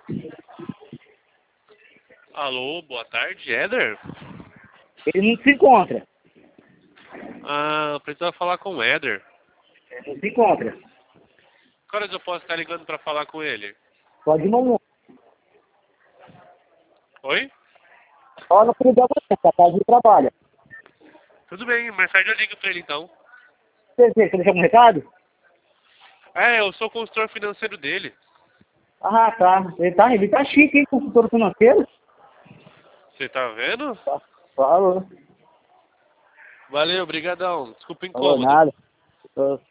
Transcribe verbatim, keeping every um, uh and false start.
Alô, boa tarde, Éder? Ele não se encontra. Ah, precisa falar com o Éder. Ele não se encontra. Que horas eu posso estar ligando para falar com ele? Só de manhã. Oi? Só no período da manhã, que a casa de trabalho. Tudo bem, mais tarde eu ligo para ele então. Você, você deixou algum recado? É, eu sou consultor financeiro dele. Ah, tá. Ele tá, ele tá chique, hein, consultor financeiro? Você tá vendo? Tá. Falou. Valeu, brigadão. Desculpa o Falou incômodo. nada. Tô-